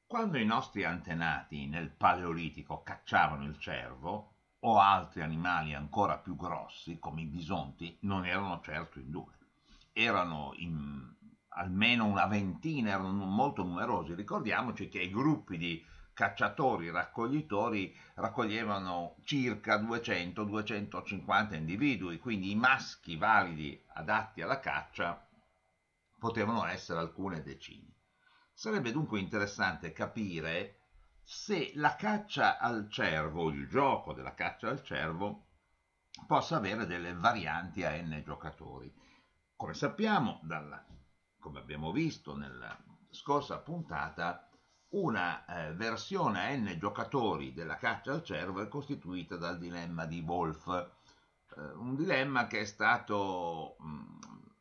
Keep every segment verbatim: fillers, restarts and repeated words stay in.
Quando i nostri antenati nel Paleolitico cacciavano il cervo o altri animali ancora più grossi, come i bisonti, non erano certo in due. Erano in almeno una ventina, erano molto numerosi. Ricordiamoci che i gruppi di cacciatori raccoglitori raccoglievano circa duecento duecentocinquanta individui, quindi i maschi validi adatti alla caccia potevano essere alcune decine. Sarebbe dunque interessante capire se la caccia al cervo, il gioco della caccia al cervo, possa avere delle varianti a n giocatori. Come sappiamo, dalla, come abbiamo visto nella scorsa puntata, una eh, versione a n giocatori della caccia al cervo è costituita dal dilemma di Wolf, eh, un dilemma che è stato mh,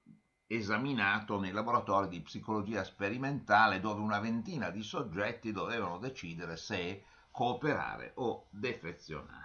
esaminato nei laboratori di psicologia sperimentale dove una ventina di soggetti dovevano decidere se cooperare o defezionare.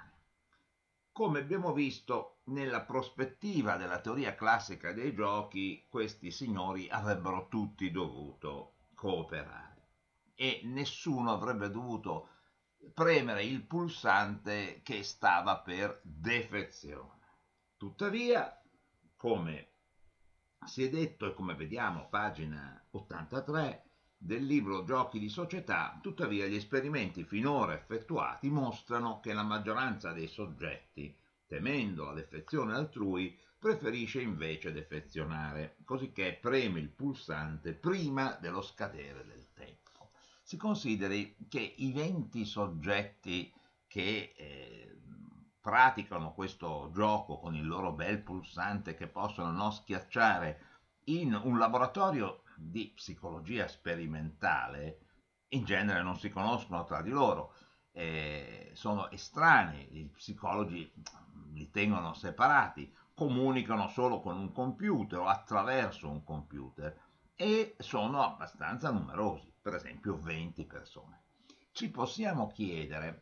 Come abbiamo visto, nella prospettiva della teoria classica dei giochi, questi signori avrebbero tutti dovuto cooperare e nessuno avrebbe dovuto premere il pulsante che stava per defezione. Tuttavia, come si è detto e come vediamo, pagina ottantatré del libro Giochi di società, tuttavia gli esperimenti finora effettuati mostrano che la maggioranza dei soggetti, temendo la defezione altrui, preferisce invece defezionare, cosicché preme il pulsante prima dello scadere del tempo. Si consideri che i venti soggetti che eh, praticano questo gioco con il loro bel pulsante che possono non schiacciare in un laboratorio di psicologia sperimentale, in genere non si conoscono tra di loro, eh, sono estranei, i psicologi li tengono separati, comunicano solo con un computer o attraverso un computer e sono abbastanza numerosi, per esempio venti persone. Ci possiamo chiedere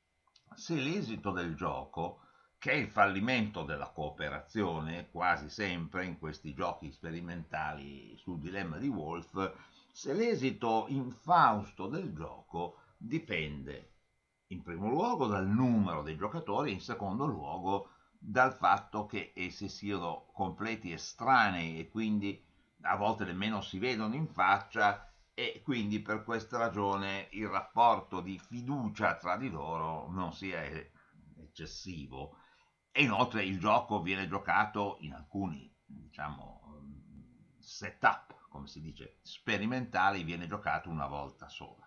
se l'esito del gioco, che è il fallimento della cooperazione, quasi sempre in questi giochi sperimentali sul dilemma di Wolf, se l'esito infausto del gioco dipende in primo luogo dal numero dei giocatori e in secondo luogo dal fatto che essi siano completi estranei e quindi a volte nemmeno si vedono in faccia e quindi per questa ragione il rapporto di fiducia tra di loro non sia eccessivo. E inoltre il gioco viene giocato in alcuni, diciamo, setup, come si dice, sperimentali, viene giocato una volta sola.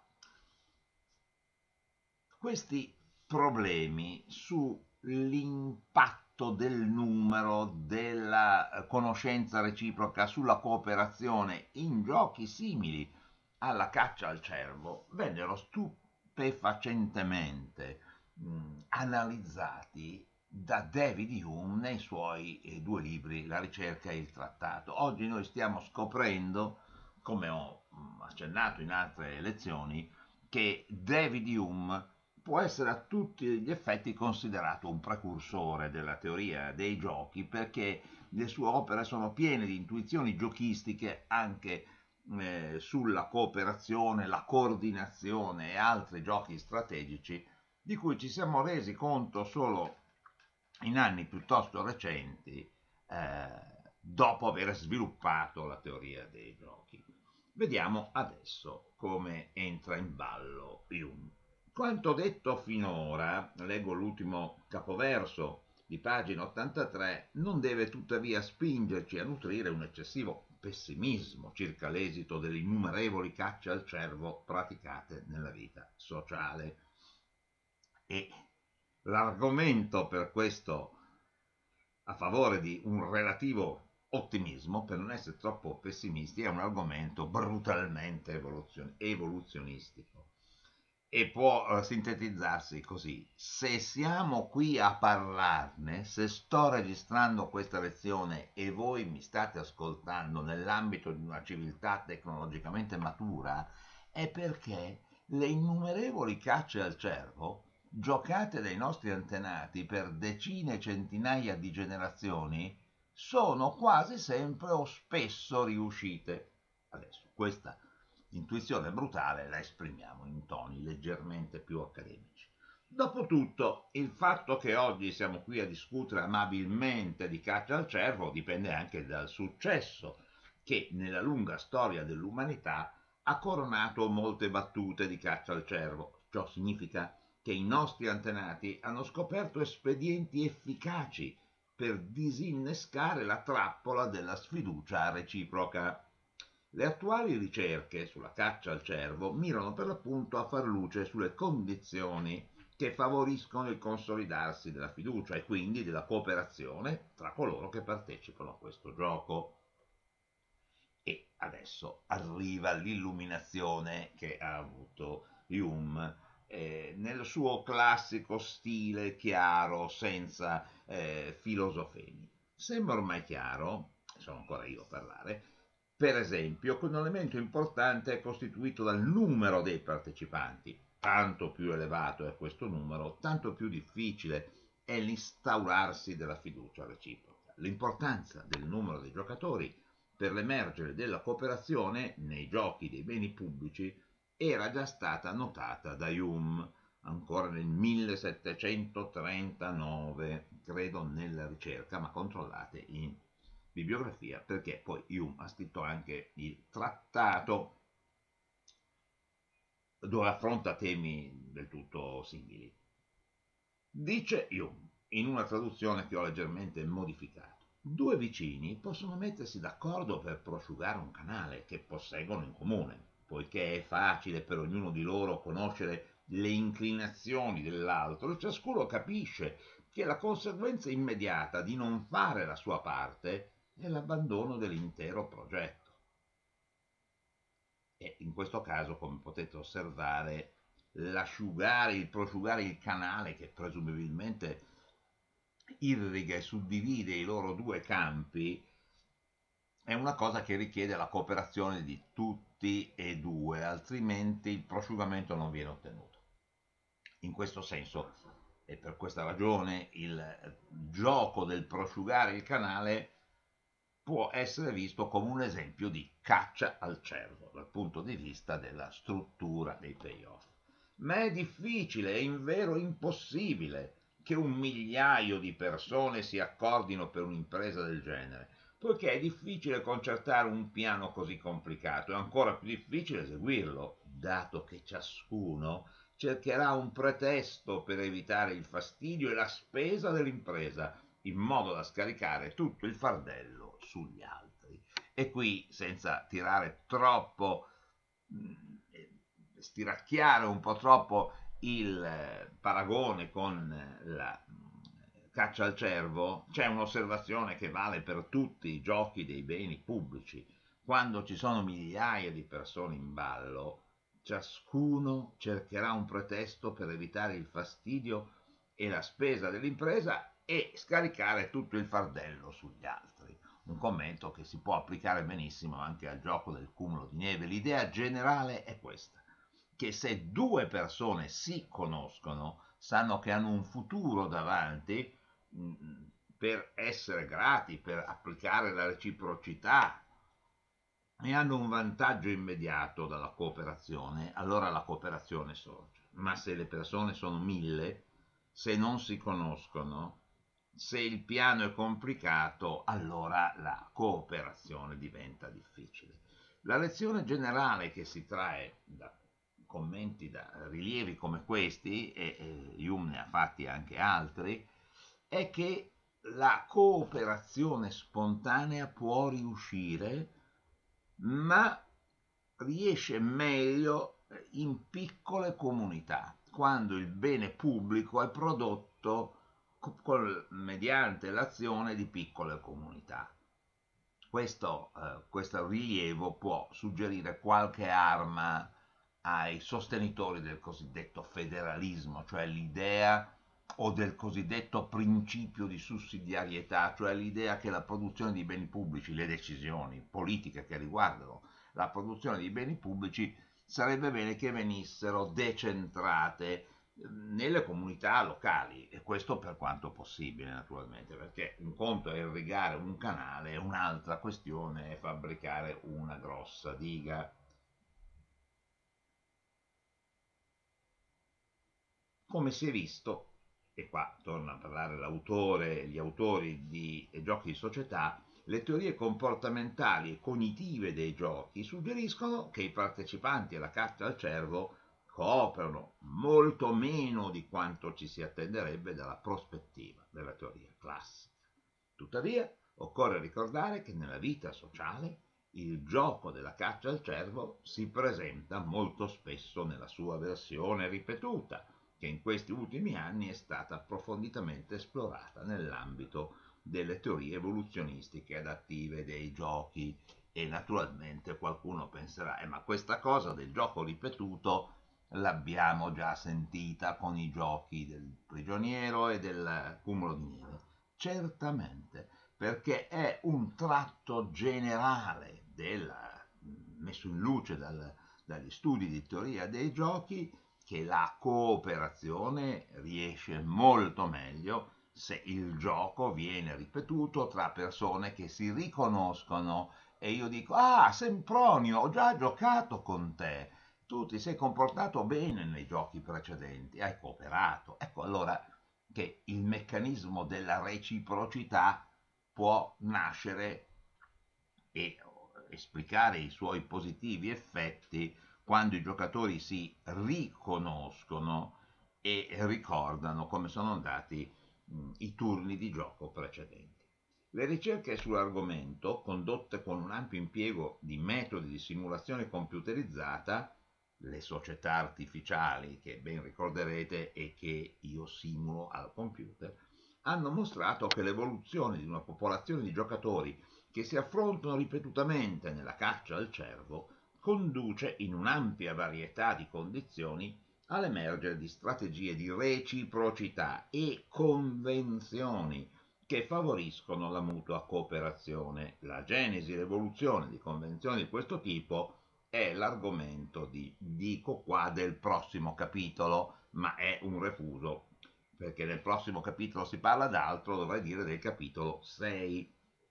Questi problemi sull'impatto del numero, della conoscenza reciproca, sulla cooperazione in giochi simili alla caccia al cervo vennero stupefacentemente mh, analizzati da David Hume nei suoi eh, due libri, La ricerca e il trattato. Oggi noi stiamo scoprendo, come ho mh, accennato in altre lezioni, che David Hume può essere a tutti gli effetti considerato un precursore della teoria dei giochi perché le sue opere sono piene di intuizioni giochistiche anche eh, sulla cooperazione, la coordinazione e altri giochi strategici di cui ci siamo resi conto solo in anni piuttosto recenti eh, dopo aver sviluppato la teoria dei giochi. Vediamo adesso come entra in ballo Hume. Quanto detto finora, leggo l'ultimo capoverso di pagina ottantatré, non deve tuttavia spingerci a nutrire un eccessivo pessimismo circa l'esito delle innumerevoli cacce al cervo praticate nella vita sociale. E l'argomento per questo a favore di un relativo ottimismo, per non essere troppo pessimisti, è un argomento brutalmente evoluzion- evoluzionistico e può uh, sintetizzarsi così: se siamo qui a parlarne, se sto registrando questa lezione e voi mi state ascoltando nell'ambito di una civiltà tecnologicamente matura, è perché le innumerevoli cacce al cervo giocate dai nostri antenati per decine e centinaia di generazioni sono quasi sempre o spesso riuscite. Adesso, questa intuizione brutale la esprimiamo in toni leggermente più accademici. Dopotutto, il fatto che oggi siamo qui a discutere amabilmente di caccia al cervo dipende anche dal successo che nella lunga storia dell'umanità ha coronato molte battute di caccia al cervo. Ciò significa che i nostri antenati hanno scoperto espedienti efficaci per disinnescare la trappola della sfiducia reciproca. Le attuali ricerche sulla caccia al cervo mirano per l'appunto a far luce sulle condizioni che favoriscono il consolidarsi della fiducia e quindi della cooperazione tra coloro che partecipano a questo gioco. E adesso arriva l'illuminazione che ha avuto Hume eh, nel suo classico stile chiaro, senza eh, filosofemi. Sembra ormai chiaro, sono ancora io a parlare, per esempio, che un elemento importante è costituito dal numero dei partecipanti. Tanto più elevato è questo numero, tanto più difficile è l'instaurarsi della fiducia reciproca. L'importanza del numero dei giocatori per l'emergere della cooperazione nei giochi dei beni pubblici era già stata notata da Hume ancora nel millesettecentotrentanove, credo nella ricerca, ma controllate in bibliografia, perché poi Hume ha scritto anche il trattato dove affronta temi del tutto simili. Dice Hume, in una traduzione che ho leggermente modificato, due vicini possono mettersi d'accordo per prosciugare un canale che posseggono in comune, poiché è facile per ognuno di loro conoscere le inclinazioni dell'altro e ciascuno capisce che la conseguenza immediata di non fare la sua parte è l'abbandono dell'intero progetto. E in questo caso, come potete osservare, l'asciugare, il prosciugare il canale che presumibilmente irriga e suddivide i loro due campi è una cosa che richiede la cooperazione di tutti e due, altrimenti il prosciugamento non viene ottenuto. In questo senso, e per questa ragione, il gioco del prosciugare il canale può essere visto come un esempio di caccia al cervo dal punto di vista della struttura dei payoff. Ma è difficile, è in vero impossibile che un migliaio di persone si accordino per un'impresa del genere, poiché è difficile concertare un piano così complicato, è ancora più difficile eseguirlo, dato che ciascuno cercherà un pretesto per evitare il fastidio e la spesa dell'impresa, in modo da scaricare tutto il fardello sugli altri. E qui, senza tirare troppo, stiracchiare un po' troppo il paragone con la caccia al cervo, c'è un'osservazione che vale per tutti i giochi dei beni pubblici. Quando ci sono migliaia di persone in ballo, ciascuno cercherà un pretesto per evitare il fastidio e la spesa dell'impresa e scaricare tutto il fardello sugli altri. Un commento che si può applicare benissimo anche al gioco del cumulo di neve. L'idea generale è questa, che se due persone si conoscono, sanno che hanno un futuro davanti, per essere grati, per applicare la reciprocità e hanno un vantaggio immediato dalla cooperazione, allora la cooperazione sorge. Ma se le persone sono mille, se non si conoscono, se il piano è complicato, allora la cooperazione diventa difficile. La lezione generale che si trae da commenti, da rilievi come questi, e, e Hume ne ha fatti anche altri, è che la cooperazione spontanea può riuscire, ma riesce meglio in piccole comunità, quando il bene pubblico è prodotto col, mediante l'azione di piccole comunità. Questo, eh, questo rilievo può suggerire qualche arma ai sostenitori del cosiddetto federalismo, cioè l'idea o del cosiddetto principio di sussidiarietà, cioè l'idea che la produzione di beni pubblici, le decisioni politiche che riguardano la produzione di beni pubblici, sarebbe bene che venissero decentrate nelle comunità locali, e questo per quanto possibile naturalmente, perché un conto è irrigare un canale, un'altra questione è fabbricare una grossa diga. come si è visto, e qua torna a parlare l'autore, gli autori di Giochi di società, le teorie comportamentali e cognitive dei giochi suggeriscono che i partecipanti alla caccia al cervo cooperano molto meno di quanto ci si attenderebbe dalla prospettiva della teoria classica. Tuttavia, occorre ricordare che nella vita sociale il gioco della caccia al cervo si presenta molto spesso nella sua versione ripetuta, che in questi ultimi anni è stata approfonditamente esplorata nell'ambito delle teorie evoluzionistiche adattive dei giochi. E naturalmente qualcuno penserà, eh, ma questa cosa del gioco ripetuto l'abbiamo già sentita con i giochi del prigioniero e del cumulo di neve. Certamente, perché è un tratto generale della, messo in luce dal, dagli studi di teoria dei giochi, che la cooperazione riesce molto meglio se il gioco viene ripetuto tra persone che si riconoscono e io dico: ah, Sempronio, ho già giocato con te, tu ti sei comportato bene nei giochi precedenti, hai cooperato. Ecco allora che il meccanismo della reciprocità può nascere e esplicare i suoi positivi effetti quando i giocatori si riconoscono e ricordano come sono andati mh, i turni di gioco precedenti. Le ricerche sull'argomento, condotte con un ampio impiego di metodi di simulazione computerizzata, le società artificiali che ben ricorderete e che io simulo al computer, hanno mostrato che l'evoluzione di una popolazione di giocatori che si affrontano ripetutamente nella caccia al cervo conduce in un'ampia varietà di condizioni all'emergere di strategie di reciprocità e convenzioni che favoriscono la mutua cooperazione. La genesi e l'evoluzione di convenzioni di questo tipo è l'argomento di, dico qua, del prossimo capitolo, ma è un refuso, perché nel prossimo capitolo si parla d'altro, dovrei dire del capitolo sei.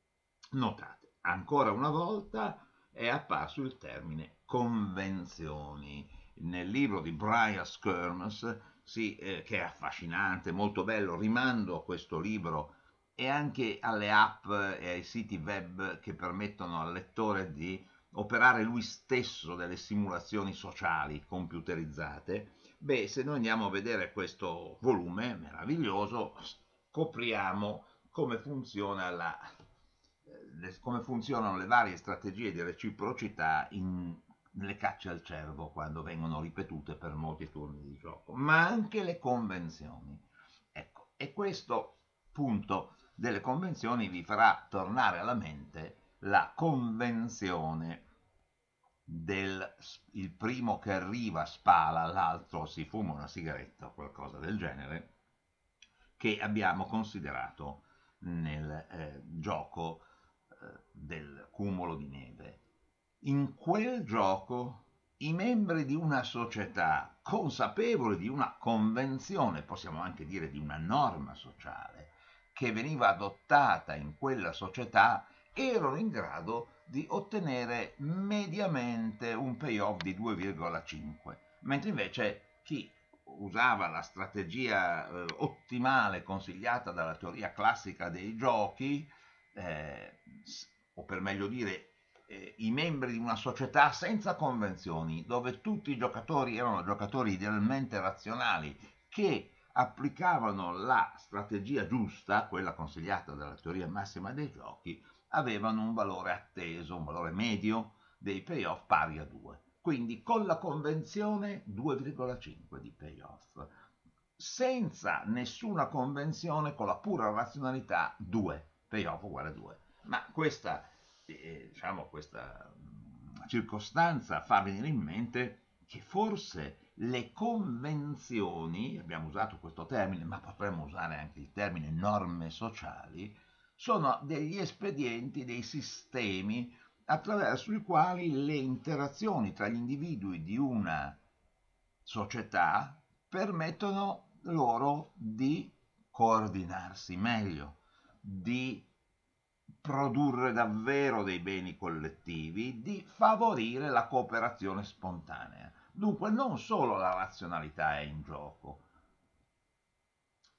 Notate, ancora una volta è apparso il termine convenzioni. Nel libro di Brian Skirmes, sì, eh, che è affascinante, molto bello, rimando a questo libro e anche alle app e ai siti web che permettono al lettore di operare lui stesso delle simulazioni sociali computerizzate. Beh, se noi andiamo a vedere questo volume meraviglioso, scopriamo come funziona la, le, come funzionano le varie strategie di reciprocità in, nelle cacce al cervo quando vengono ripetute per molti turni di gioco, ma anche le convenzioni. Ecco, e questo punto delle convenzioni vi farà tornare alla mente la convenzione del il primo che arriva spala, l'altro si fuma una sigaretta o qualcosa del genere, che abbiamo considerato nel eh, gioco eh, del cumulo di neve. In quel gioco i membri di una società consapevoli di una convenzione, possiamo anche dire di una norma sociale, che veniva adottata in quella società, erano in grado di ottenere mediamente un payoff di due virgola cinque, mentre invece chi usava la strategia eh, ottimale consigliata dalla teoria classica dei giochi, eh, o per meglio dire eh, i membri di una società senza convenzioni, dove tutti i giocatori erano giocatori idealmente razionali che applicavano la strategia giusta, quella consigliata dalla teoria massima dei giochi, avevano un valore atteso, un valore medio dei payoff pari a due. Quindi con la convenzione due virgola cinque di payoff. Senza nessuna convenzione, con la pura razionalità, due, payoff uguale a due. Ma questa, eh, diciamo, questa mh, circostanza fa venire in mente che forse le convenzioni, abbiamo usato questo termine, ma potremmo usare anche il termine norme sociali, sono degli espedienti, dei sistemi attraverso i quali le interazioni tra gli individui di una società permettono loro di coordinarsi meglio, di produrre davvero dei beni collettivi, di favorire la cooperazione spontanea. Dunque non solo la razionalità è in gioco,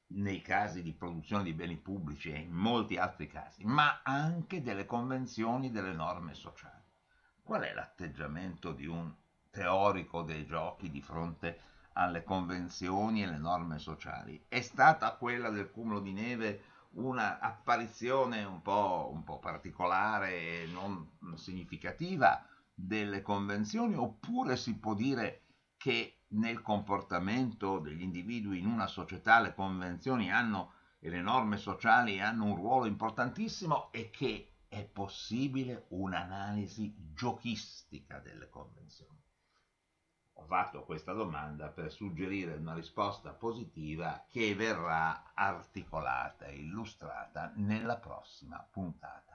nei casi di produzione di beni pubblici e in molti altri casi, ma anche delle convenzioni, delle norme sociali. Qual è l'atteggiamento di un teorico dei giochi di fronte alle convenzioni e le norme sociali? È stata quella del cumulo di neve una apparizione un po', un po' particolare e non significativa delle convenzioni, oppure si può dire che nel comportamento degli individui in una società le convenzioni hanno e le norme sociali hanno un ruolo importantissimo e che è possibile un'analisi giochistica delle convenzioni? Ho fatto questa domanda per suggerire una risposta positiva che verrà articolata e illustrata nella prossima puntata.